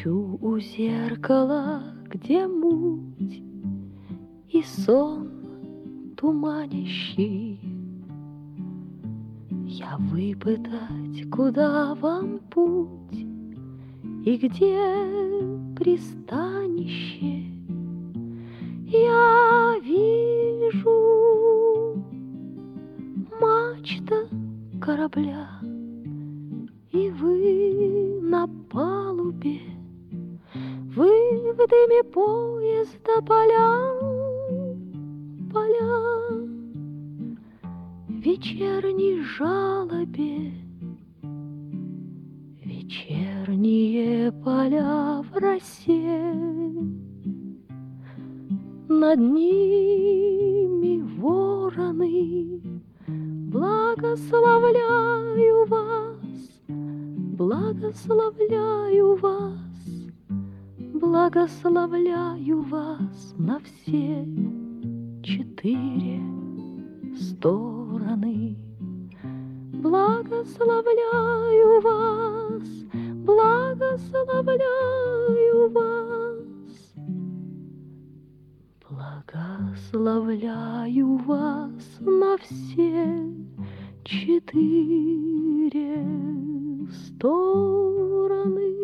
Стою у зеркала, где муть и сон туманящий. Я выпытать, куда вам путь и где пристанище. Я вижу мачта корабля, и вы на палубе, вы в дыме поезда поля, в вечерней жалобе, вечерние поля в росе. Над ними вороны, благословляю вас, благословляю вас, благословляю вас на все четыре стороны. Благословляю вас, благословляю вас, благословляю вас на все четыре стороны.